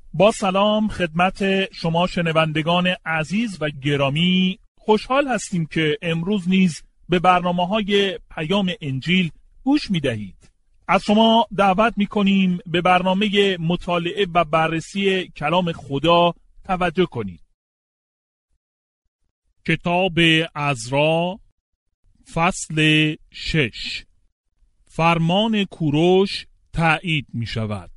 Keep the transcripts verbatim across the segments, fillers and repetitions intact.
با سلام خدمت شما شنوندگان عزیز و گرامی، خوشحال هستیم که امروز نیز به برنامه‌های پیام انجیل گوش می‌دهید. از شما دعوت می‌کنیم به برنامه مطالعه و بررسی کلام خدا توجه کنید. کتاب عزرا فصل شش. فرمان کوروش تایید می‌شود.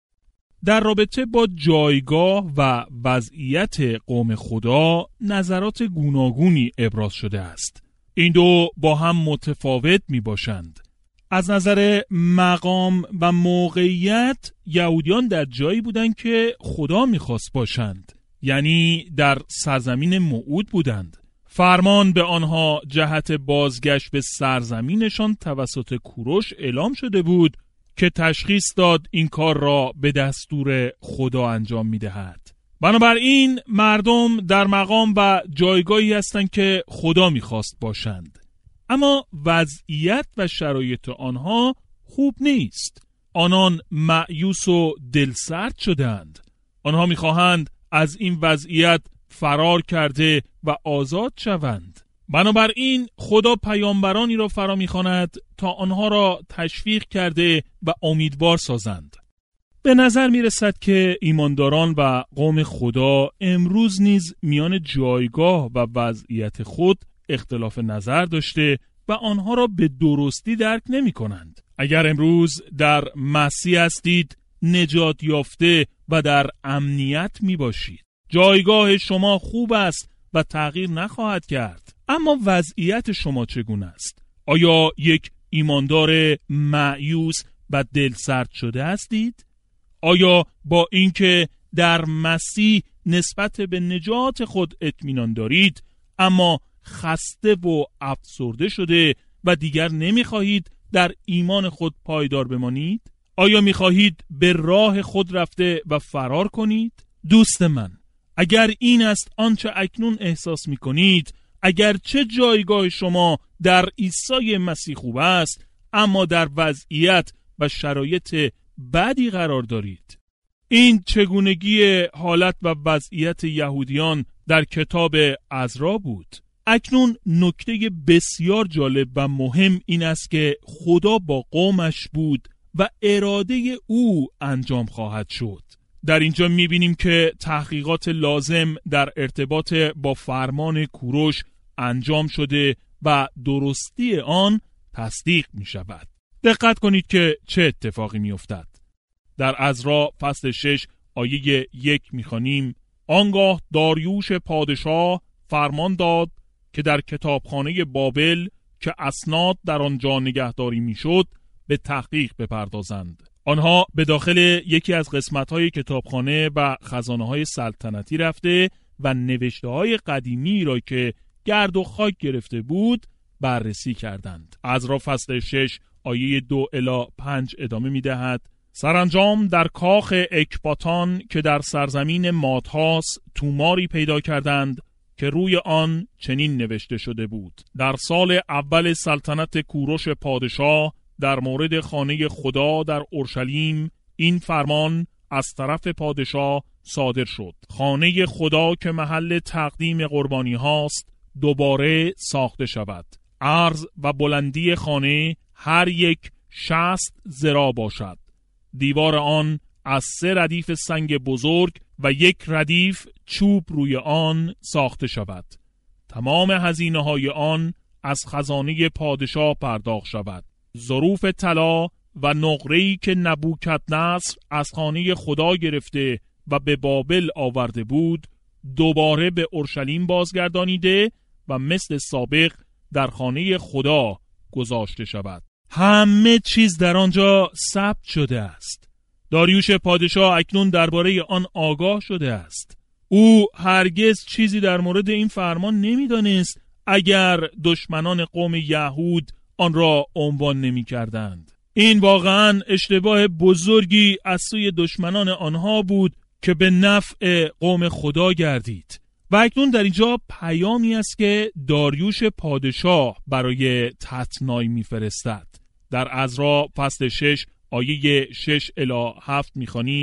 در رابطه با جایگاه و وضعیت قوم خدا نظرات گوناگونی ابراز شده است. این دو با هم متفاوت می باشند. از نظر مقام و موقعیت یهودیان در جایی بودند که خدا می خواست باشند، یعنی در سرزمین موعود بودند. فرمان به آنها جهت بازگشت به سرزمینشان توسط کوروش اعلام شده بود که تشخیص داد این کار را به دستور خدا انجام می دهد. بنابراین مردم در مقام و جایگاهی هستند که خدا می خواست باشند، اما وضعیت و شرایط آنها خوب نیست. آنان مایوس و دلسرد شدند. آنها می خواهند از این وضعیت فرار کرده و آزاد شوند. بنابراین خدا پیامبرانی را فرا می‌خواند تا آنها را تشویق کرده و امیدوار سازند. به نظر می‌رسد که ایمانداران و قوم خدا امروز نیز میان جایگاه و وضعیت خود اختلاف نظر داشته و آنها را به درستی درک نمی‌کنند. اگر امروز در مسیح هستید، نجات یافته و در امنیت میباشید. جایگاه شما خوب است و تغییر نخواهد کرد. اما وضعیت شما چگونه است؟ آیا یک ایماندار مایوس و دلسرد شده هستید؟ آیا با اینکه در مسیح نسبت به نجات خود اطمینان دارید، اما خسته و افسرده شده و دیگر نمیخواهید در ایمان خود پایدار بمانید؟ آیا میخواهید به راه خود رفته و فرار کنید؟ دوست من، اگر این است آنچه اکنون احساس میکنید، اگر چه جایگاه شما در عیسی مسیح خوب است، اما در وضعیت و شرایط بدی قرار دارید. این چگونگی حالت و وضعیت یهودیان در کتاب عزرا بود. اکنون نکته بسیار جالب و مهم این است که خدا با قومش بود و اراده او انجام خواهد شد. در اینجا می‌بینیم که تحقیقات لازم در ارتباط با فرمان کوروش انجام شده و درستی آن تصدیق می‌شود. دقت کنید که چه اتفاقی می‌افتد. در عزرا فصل شش آیه یک می‌خوانیم: آنگاه داریوش پادشاه فرمان داد که در کتابخانه بابل که اسناد در آنجا نگهداری می‌شد به تحقیق بپردازند. آنها به داخل یکی از قسمت‌های کتابخانه و خزانه‌های سلطنتی رفته و نوشته‌های قدیمی را که گرد و خاک گرفته بود بررسی کردند. عزرا فصل شش آیه دو الی پنج ادامه می‌دهد: سرانجام در کاخ اکباتان که در سرزمین مادهاس توماری پیدا کردند که روی آن چنین نوشته شده بود: در سال اول سلطنت کوروش پادشاه در مورد خانه خدا در اورشلیم این فرمان از طرف پادشاه صادر شد: خانه خدا که محل تقدیم قربانی هاست دوباره ساخته شود. عرض و بلندی خانه هر یک شصت ذراع باشد. دیوار آن از سه ردیف سنگ بزرگ و یک ردیف چوب روی آن ساخته شود. تمام هزینه های آن از خزانه پادشاه پرداخت شود. ظروف طلا و نقره‌ای که نبوکدنصر از خانه خدا گرفته و به بابل آورده بود دوباره به اورشلیم بازگردانیده و مثل سابق در خانه خدا گذاشته شود. همه چیز در آنجا ثبت شده است. داریوش پادشاه اکنون درباره آن آگاه شده است. او هرگز چیزی در مورد این فرمان نمی‌دانست اگر دشمنان قوم یهود آن را عنوان نمی کردند. این واقعاً اشتباه بزرگی از سوی دشمنان آنها بود که به نفع قوم خدا گردید. و اکنون در اینجا پیامی است که داریوش پادشاه برای تتنای می‌فرستد. در عزرا فصل شش آیه شش الی هفت می‌خوانیم: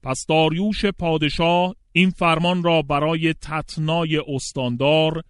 پس داریوش پادشاه این فرمان را برای تتنای استاندار،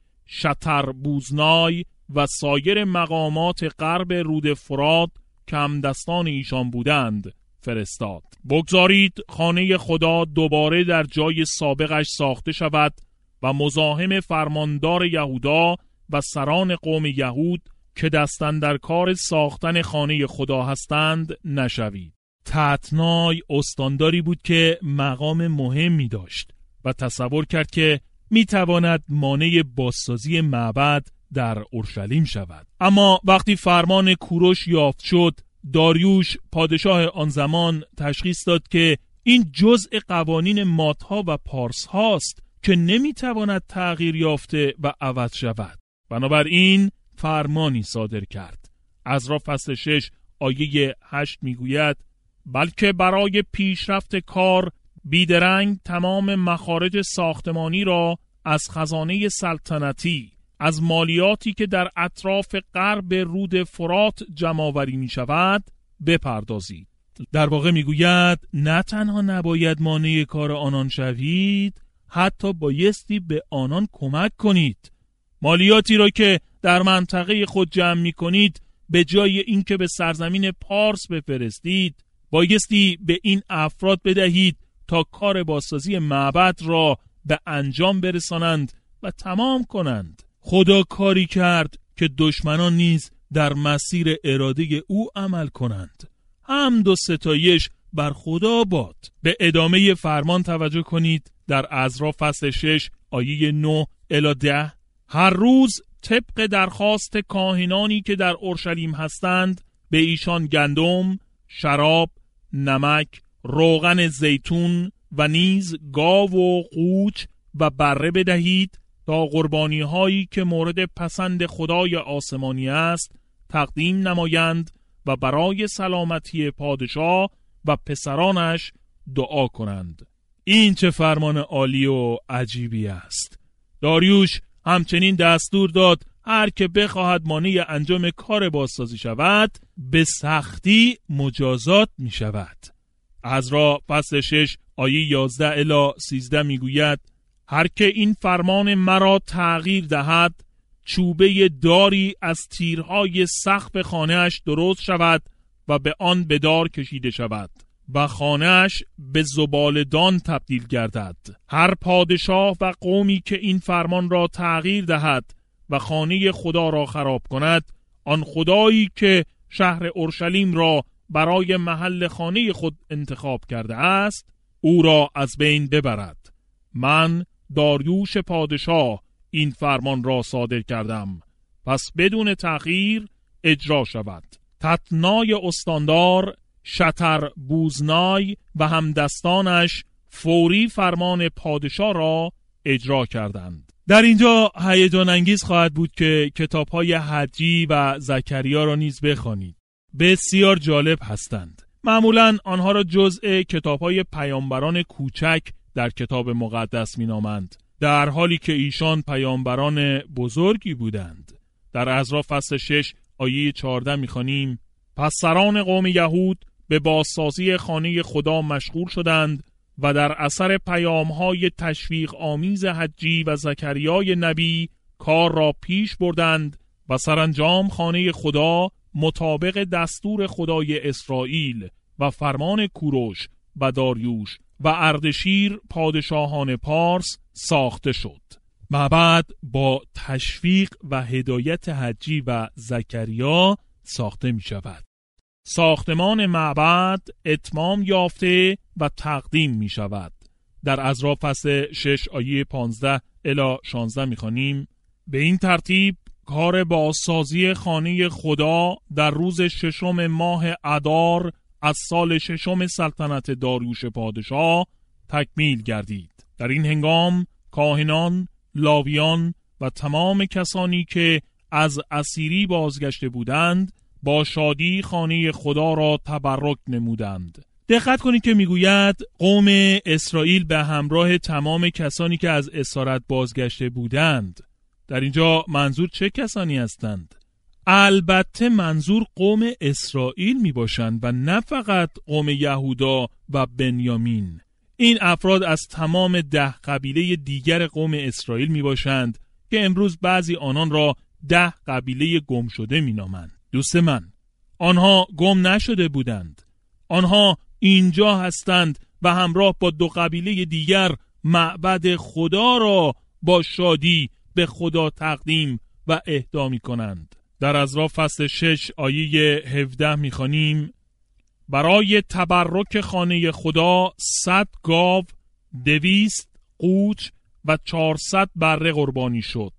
شتربوزنای و سایر مقامات غرب رود فرات که همدستان ایشان بودند فرستاد. بگذارید خانه خدا دوباره در جای سابقش ساخته شود و مزاحم فرماندار یهودا و سران قوم یهود که دستن در کار ساختن خانه خدا هستند نشوید. تتنای استانداری بود که مقام مهمی داشت و تصور کرد که میتواند مانع بازسازی معبد در اورشلیم شود. اما وقتی فرمان کوروش یافت شد، داریوش پادشاه آن زمان تشخیص داد که این جزء قوانین مادها و پارس هاست که نمیتواند تغییر یافته و عوض شود. بنابراین فرمانی صادر کرد. عزرا فصل شش آیه هشت میگوید: بلکه برای پیشرفت کار بیدرنگ تمام مخارج ساختمانی را از خزانه سلطنتی، از مالیاتی که در اطراف غرب رود فرات جمع‌آوری می شود بپردازید. در واقع میگوید نه تنها نباید مانع کار آنان شوید، حتی بایستی به آنان کمک کنید. مالیاتی را که در منطقه خود جمع می کنید به جای اینکه به سرزمین پارس بفرستید، بایستی به این افراد بدهید تا کار بازسازی معبد را به انجام برسانند و تمام کنند. خدا کاری کرد که دشمنان نیز در مسیر اراده او عمل کنند. حمد و ستایش بر خدا باد. به ادامه فرمان توجه کنید. در عزرا فصل شش آیه نه الی ده: هر روز طبق درخواست کاهنانی که در اورشلیم هستند به ایشان گندم، شراب، نمک، روغن زیتون و نیز گاو و قوچ و بره بدهید تا قربانی هایی که مورد پسند خدای آسمانی است تقدیم نمایند و برای سلامتی پادشاه و پسرانش دعا کنند. این چه فرمان عالی و عجیبی است. داریوش همچنین دستور داد هر که بخواهد مانع انجام کار بازسازی شود به سختی مجازات می شود. عزرا فصل شش آیه یازده الی سیزده می گوید: هر که این فرمان مرا تغییر دهد چوبه داری از تیرهای سقف خانه‌اش درست شود و به آن به دار کشیده شود و خانه‌اش به زبالدان تبدیل گردد. هر پادشاه و قومی که این فرمان را تغییر دهد و خانه خدا را خراب کند، آن خدایی که شهر اورشلیم را برای محل خانه خود انتخاب کرده است او را از بین ببرد. من داریوش پادشاه این فرمان را صادر کردم، پس بدون تأخیر اجرا شود. تتنای استاندار، شتربوزنای و همدستانش فوری فرمان پادشاه را اجرا کردند. در اینجا هیجان انگیز خواهد بود که کتاب‌های حجی و زکریا را نیز بخوانید. بسیار جالب هستند. معمولاً آنها را جزء کتاب‌های پیامبران کوچک در کتاب مقدس می‌نامند، در حالی که ایشان پیامبران بزرگی بودند. در عزرا فصل شش آیه چهارده می‌خوانیم: پس سران قوم یهود به بازسازی خانه خدا مشغول شدند و در اثر پیام‌های تشویق آمیز حجی و زکریای نبی کار را پیش بردند و سرانجام خانه خدا مطابق دستور خدای اسرائیل و فرمان کوروش و داریوش و اردشیر پادشاهان پارس ساخته شد. معبد با تشویق و هدایت حجی و زکریا ساخته می شود. ساختمان معبد اتمام یافته و تقدیم می شود. در عزرا فصل شش آیه پانزده الی شانزده می خوانیم: به این ترتیب کار بازسازی خانه خدا در روز ششم ماه ادار از سال ششم سلطنت داریوش پادشاه تکمیل گردید. در این هنگام کاهنان، لاویان و تمام کسانی که از اسیری بازگشته بودند با شادی خانه خدا را تبرک نمودند. دقت کنید که میگوید قوم اسرائیل به همراه تمام کسانی که از اسارت بازگشته بودند. در اینجا منظور چه کسانی هستند؟ البته منظور قوم اسرائیل می باشند و نه فقط قوم یهودا و بنیامین. این افراد از تمام ده قبیله دیگر قوم اسرائیل می باشند که امروز بعضی آنان را ده قبیله گم شده می نامند. دوست من، آنها گم نشده بودند. آنها اینجا هستند و همراه با دو قبیله دیگر معبد خدا را با شادی به خدا تقدیم و اهدا می کنند. در عزرا فصل شش آیه هفده می خوانیم: برای تبرک خانه خدا صد گاو، دویست قوچ و چهارصد بره قربانی شد.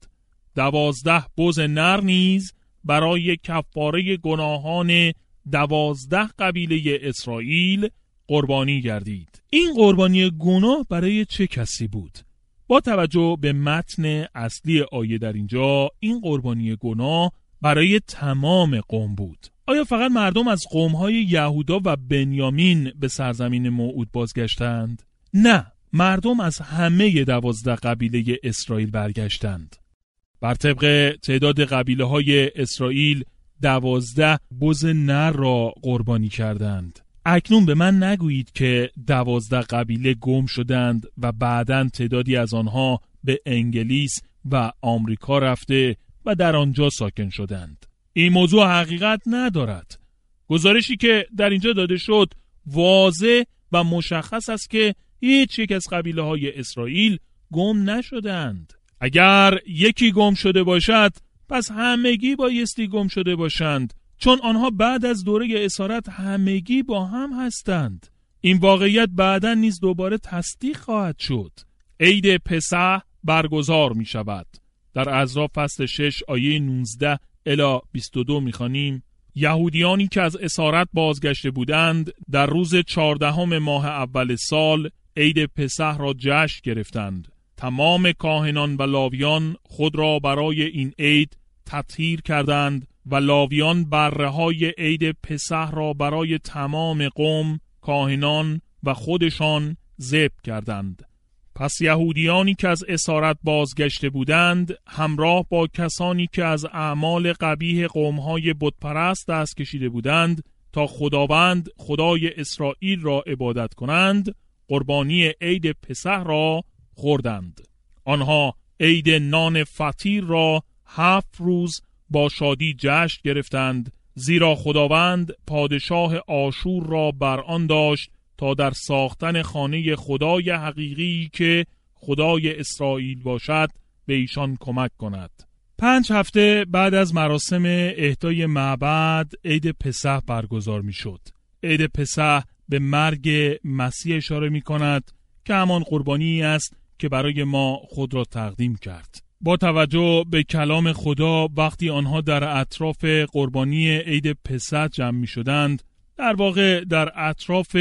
دوازده بز نر نیز برای کفاره گناهان دوازده قبیله اسرائیل قربانی گردید. این قربانی گناه برای چه کسی بود؟ با توجه به متن اصلی آیه در اینجا، این قربانی گناه برای تمام قوم بود. آیا فقط مردم از قوم‌های یهودا و بنیامین به سرزمین موعود بازگشتند؟ نه، مردم از همه دوازده قبیله اسرائیل برگشتند. بر طبق تعداد قبیله‌های اسرائیل دوازده بز نر را قربانی کردند. اکنون به من نگویید که دوازده قبیله گم شدند و بعداً تعدادی از آنها به انگلیس و آمریکا رفته و در آنجا ساکن شدند. این موضوع حقیقت ندارد. گزارشی که در اینجا داده شد واضح و مشخص است که هیچ یک از قبیله های اسرائیل گم نشدند. اگر یکی گم شده باشد، پس همگی بایستی گم شده باشند، چون آنها بعد از دوره اسارت همگی با هم هستند. این واقعیت بعداً نیز دوباره تصدیق خواهد شد. عید پسح برگزار می شود. در عزرا فصل شش آیه نوزده الی بیست و دو می خوانیم: یهودیانی که از اسارت بازگشته بودند در روز چهاردهم ماه اول سال عید پسح را جشن گرفتند. تمام کاهنان و لاویان خود را برای این عید تطهیر کردند و لاویان بره‌های عید پسح را برای تمام قوم، کاهنان و خودشان ذبح کردند. پس یهودیانی که از اسارت بازگشته بودند همراه با کسانی که از اعمال قبیح قوم‌های بتپرست دست کشیده بودند تا خداوند خدای اسرائیل را عبادت کنند، قربانی عید پسح را خوردند. آنها عید نان فطیر را هفت روز با شادی جشن گرفتند، زیرا خداوند پادشاه آشور را بر آن داشت تا در ساختن خانه خدای حقیقی که خدای اسرائیل باشد به ایشان کمک کند. پنج هفته بعد از مراسم اهدای معبد عید پسح برگزار می شد. عید پسح به مرگ مسیح اشاره می کند که همان قربانی است که برای ما خود را تقدیم کرد. با توجه به کلام خدا وقتی آنها در اطراف قربانی عید پسح جمع می شدند، در واقع در اطراف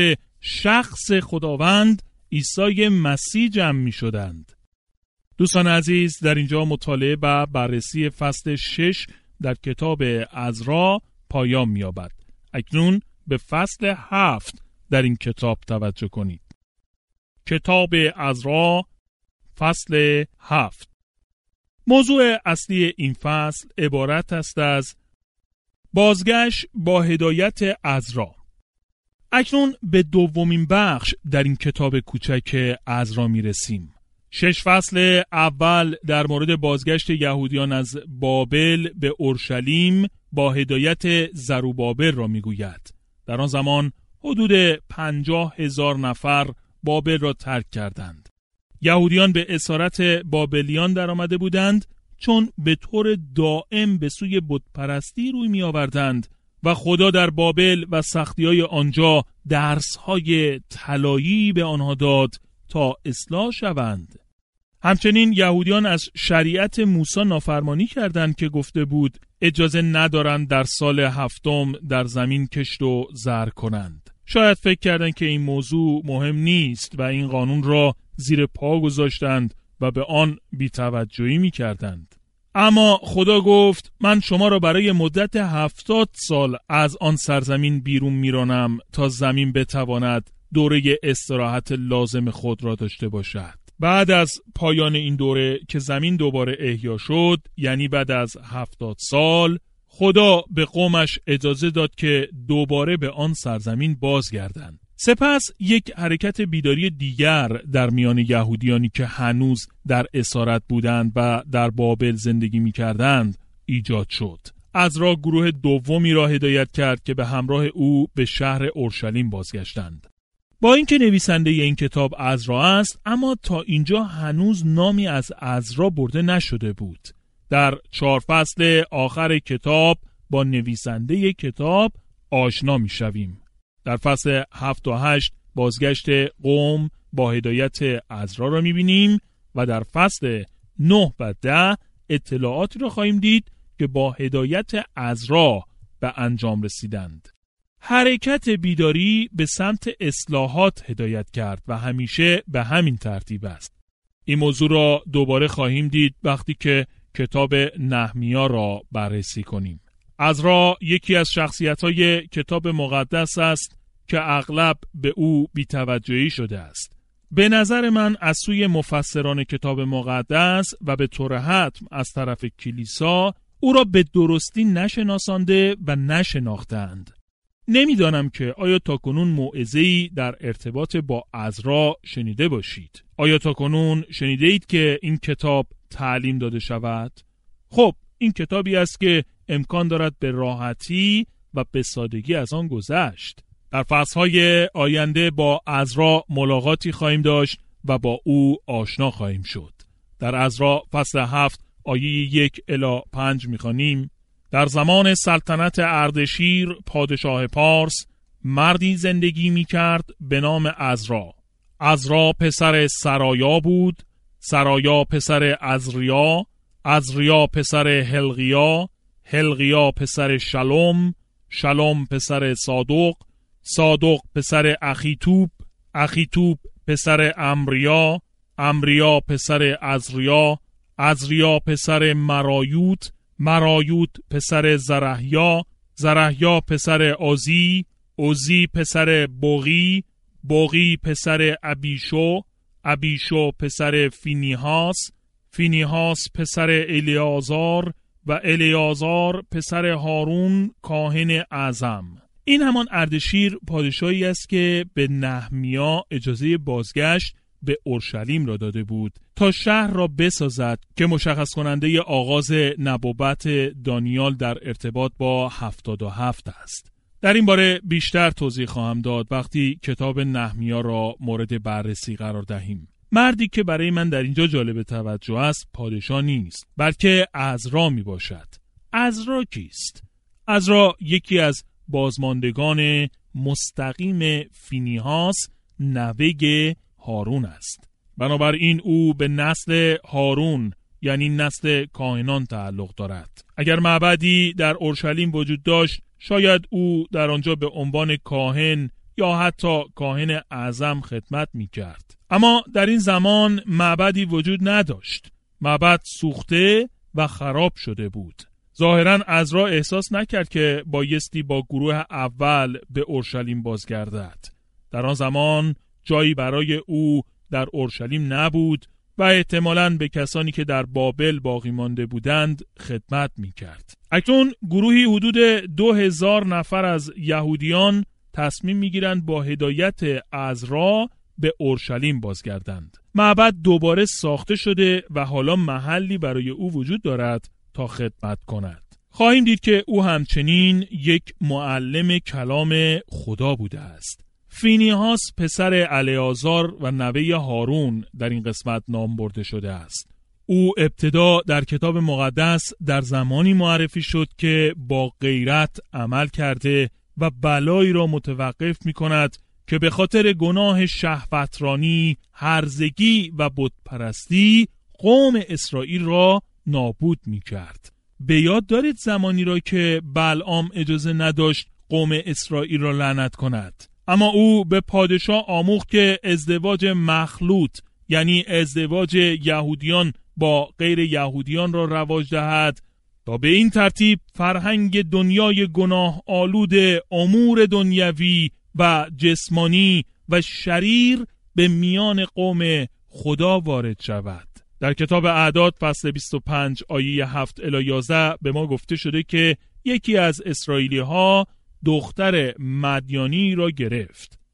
شخص خداوند عیسی مسیح جمع می شدند. دوستان عزیز، در اینجا مطالعه و بررسی فصل شش در کتاب عزرا پایان می یابد. اکنون به فصل هفت در این کتاب توجه کنید. کتاب عزرا فصل هفت. موضوع اصلی این فصل عبارت است از بازگشت با هدایت عزرا. اکنون به دومین بخش در این کتاب کوچک عزرا می رسیم. شش فصل اول در مورد بازگشت یهودیان از بابل به اورشلیم با هدایت زروبابل را می گوید. در آن زمان حدود پنجاه هزار نفر بابل را ترک کردند. یهودیان به اسارت بابلیان در آمده بودند چون به طور دائم به سوی بتپرستی روی می آوردند و خدا در بابل و سختی‌های آنجا درس‌های طلایی به آنها داد تا اصلاح شوند. همچنین یهودیان از شریعت موسی نافرمانی کردند که گفته بود اجازه ندارند در سال هفتم در زمین کشت و زرع کنند. شاید فکر کردند که این موضوع مهم نیست و این قانون را زیر پا گذاشتند و به آن بی‌توجهی می‌کردند. اما خدا گفت من شما را برای مدت هفتاد سال از آن سرزمین بیرون میرانم تا زمین بتواند دوره استراحت لازم خود را داشته باشد. بعد از پایان این دوره که زمین دوباره احیا شد، یعنی بعد از هفتاد سال، خدا به قومش اجازه داد که دوباره به آن سرزمین بازگردند. سپس یک حرکت بیداری دیگر در میان یهودیانی که هنوز در اسارت بودند و در بابل زندگی می کردند ایجاد شد. عزرا گروه دومی را هدایت کرد که به همراه او به شهر اورشلیم بازگشتند. با اینکه نویسنده این کتاب عزرا است، اما تا اینجا هنوز نامی از عزرا برده نشده بود. در چهار فصل آخر کتاب با نویسنده کتاب آشنا می شویم. در فصل هفت و هشت بازگشت قوم با هدایت عزرا را می بینیم و در فصل نه و ده اطلاعاتی را خواهیم دید که با هدایت عزرا به انجام رسیدند. حرکت بیداری به سمت اصلاحات هدایت کرد و همیشه به همین ترتیب است. این موضوع را دوباره خواهیم دید وقتی که کتاب نهمیا را بررسی کنیم. عزرا یکی از شخصیت‌های کتاب مقدس است که اغلب به او بی‌توجهی شده است. به نظر من از سوی مفسران کتاب مقدس و به طور حتم از طرف کلیسا او را به درستی نشناسانده و نشناختند. نمیدانم که آیا تاکنون موعظه‌ای در ارتباط با عزرا شنیده باشید. آیا تاکنون شنیده اید که این کتاب تعلیم داده شود؟ خب این کتابی است که امکان دارد به راحتی و به سادگی از آن گذشت. در فصل‌های آینده با عزرا ملاقاتی خواهیم داشت و با او آشنا خواهیم شد. در عزرا فصل هفت آیه یک الی پنج می‌خوانیم: در زمان سلطنت اردشیر پادشاه پارس مردی زندگی می‌کرد به نام عزرا. عزرا پسر سرایا بود، سرایا پسر عزریا، عزریا پسر هلقیا، هلقیا پسر شلوم، شلوم پسر صادق، صادق پسر اخیتوب، اخیتوب پسر امریا، امریا پسر عزریا، عزریا پسر مرایوت، مرایوت پسر زرحیا، زرحیا پسر اوزی، اوزی پسر بوغی، بوغی پسر ابیشو، ابیشو پسر فینیهاس، فینیهاس پسر الیازار و الیازار پسر هارون کاهن اعظم. این همان اردشیر پادشاهی است که به نهمیا اجازه بازگشت به اورشلیم را داده بود تا شهر را بسازد که مشخص کننده آغاز نبوت دانیال در ارتباط با هفتاد و هفت است. در این باره بیشتر توضیح خواهم داد وقتی کتاب نهمیا را مورد بررسی قرار دهیم. مردی که برای من در اینجا جالب توجه است پادشاه نیست، بلکه عزرا می باشد. عزرا کیست؟ عزرا یکی از بازماندگان مستقیم فینیهاس نوه هارون است. بنابراین او به نسل هارون یعنی نسل کاهنان تعلق دارد. اگر معبدی در اورشلیم وجود داشت شاید او در آنجا به عنوان کاهن یا حتی کاهن اعظم خدمت می کرد. اما در این زمان معبدی وجود نداشت. معبد سوخته و خراب شده بود. ظاهراً عزرا احساس نکرد که بایستی با گروه اول به اورشلیم بازگردد. در آن زمان جایی برای او در اورشلیم نبود و احتمالاً به کسانی که در بابل باقی مانده بودند خدمت می کرد. اکنون گروهی حدود دو هزار نفر از یهودیان تصمیم می گیرند با هدایت عزرا به اورشلیم بازگردند. معبد دوباره ساخته شده و حالا محلی برای او وجود دارد تا خدمت کند. خواهیم دید که او همچنین یک معلم کلام خدا بوده است. فینیهاس پسر الیازار و نوه هارون در این قسمت نام برده شده است. او ابتدا در کتاب مقدس در زمانی معرفی شد که با غیرت عمل کرده و بلایی را متوقف می کند که به خاطر گناه شهوترانی، هرزگی و بتپرستی قوم اسرائیل را نابود می کرد. به یاد دارید زمانی را که بلعام اجازه نداشت قوم اسرائیل را لعنت کند. اما او به پادشاه آموخت که ازدواج مخلوط یعنی ازدواج یهودیان با غیر یهودیان را رواج دهد تا به این ترتیب فرهنگ دنیای گناه آلود امور دنیوی و جسمانی و شریر به میان قوم خدا وارد شود. در کتاب اعداد فصل بیست و پنج آیه هفت الی یازده به ما گفته شده که یکی از اسرائیلی ها دختر مدیانی را گرفت.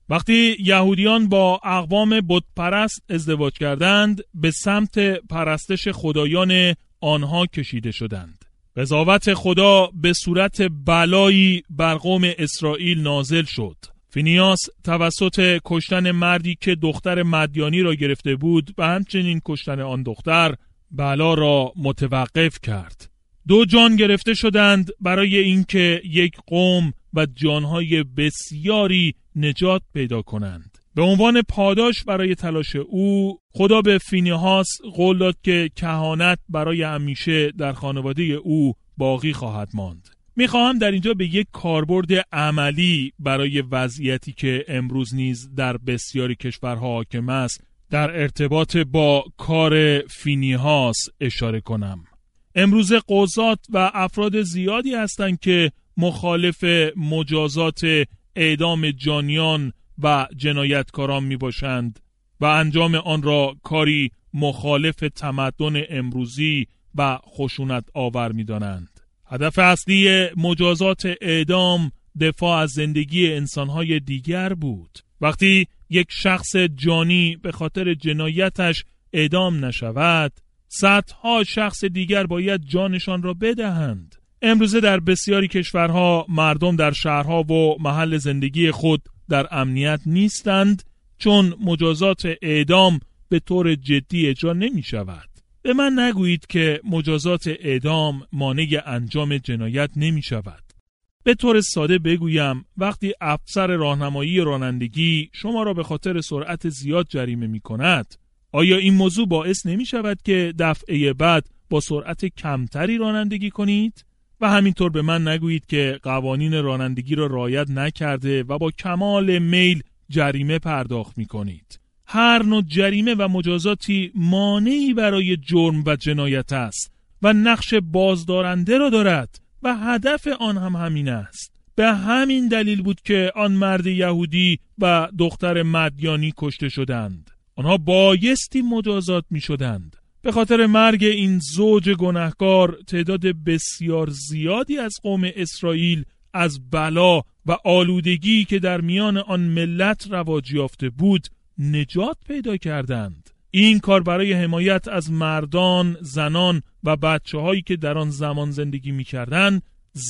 وقتی یهودیان با اقوام بت پرست ازدواج کردند، به سمت پرستش خدایان آنها کشیده شدند. قضاوت خدا به صورت بلایی بر قوم اسرائیل نازل شد. فینیاس توسط کشتن مردی که دختر مدیانی را گرفته بود و همچنین کشتن آن دختر بلا را متوقف کرد. دو جان گرفته شدند برای اینکه یک قوم و جانهای بسیاری نجات پیدا کنند. به عنوان پاداش برای تلاش او، خدا به فینیهاس قول داد که کهانت برای همیشه در خانواده او باقی خواهد ماند. میخواهم در اینجا به یک کاربرد عملی برای وضعیتی که امروز نیز در بسیاری کشورها حاکم است در ارتباط با کار فینیهاس اشاره کنم. امروز قضات و افراد زیادی هستند که مخالف مجازات اعدام جانیان و جنایتکاران می باشند و انجام آن را کاری مخالف تمدن امروزی و خشونت آور می دانند. هدف اصلی مجازات اعدام دفاع از زندگی انسانهای دیگر بود. وقتی یک شخص جانی به خاطر جنایتش اعدام نشود، صدها شخص دیگر باید جانشان را بدهند. امروزه در بسیاری کشورها مردم در شهرها و محل زندگی خود در امنیت نیستند، چون مجازات اعدام به طور جدی اجرا نمی شود. به من نگویید که مجازات اعدام مانع انجام جنایت نمی شود. به طور ساده بگویم، وقتی افسر راهنمایی رانندگی شما را به خاطر سرعت زیاد جریمه می کند، آیا این موضوع باعث نمی شود که دفعه بعد با سرعت کمتری رانندگی کنید؟ و همینطور به من نگویید که قوانین رانندگی را رعایت نکرده و با کمال میل جریمه پرداخت می کنید. هر نوع جریمه و مجازاتی مانعی برای جرم و جنایت است و نقش بازدارنده را دارد و هدف آن هم همین است. به همین دلیل بود که آن مرد یهودی و دختر مدیانی کشته شدند. آنها بایستی مجازات می شدند. به خاطر مرگ این زوج گناهکار، تعداد بسیار زیادی از قوم اسرائیل از بلا و آلودگی که در میان آن ملت رواج یافته بود نجات پیدا کردند. این کار برای حمایت از مردان، زنان و بچه هایی که در آن زمان زندگی می کردن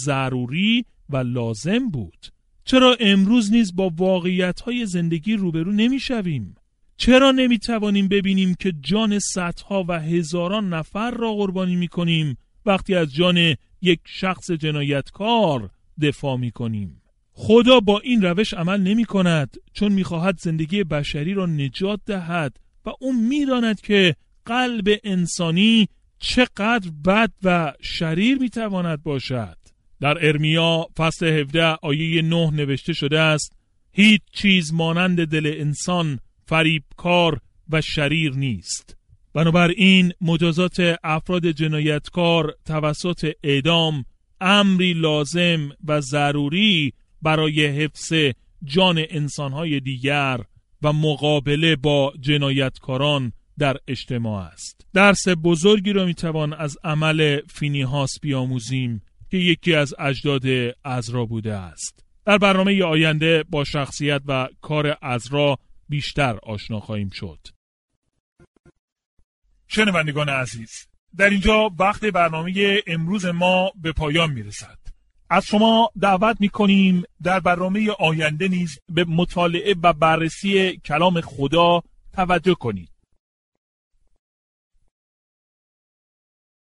ضروری و لازم بود. چرا امروز نیز با واقعیت های زندگی روبرو نمی شویم؟ چرا نمی توانیم ببینیم که جان صدها و هزاران نفر را قربانی می کنیم وقتی از جان یک شخص جنایتکار دفاع می کنیم؟ خدا با این روش عمل نمی کند، چون می خواهد زندگی بشری را نجات دهد و اون می داند که قلب انسانی چقدر بد و شریر می تواند باشد. در ارمیا فصل هفده آیه نه نوشته شده است: هیچ چیز مانند دل انسان فریبکار و شریر نیست. بنابراین مجازات افراد جنایتکار توسط اعدام امری لازم و ضروری برای حفظ جان انسانهای دیگر و مقابله با جنایتکاران در اجتماع است. درس بزرگی را میتوان از عمل فینیهاس بیاموزیم که یکی از اجداد عزرا بوده است. در برنامه آینده با شخصیت و کار عزرا بیشتر آشنا خواهیم شد. شنوندگان عزیز، در اینجا وقت برنامه امروز ما به پایان میرسد. از شما دعوت میکنیم در برنامه آینده نیز به مطالعه و بررسی کلام خدا توجه کنید.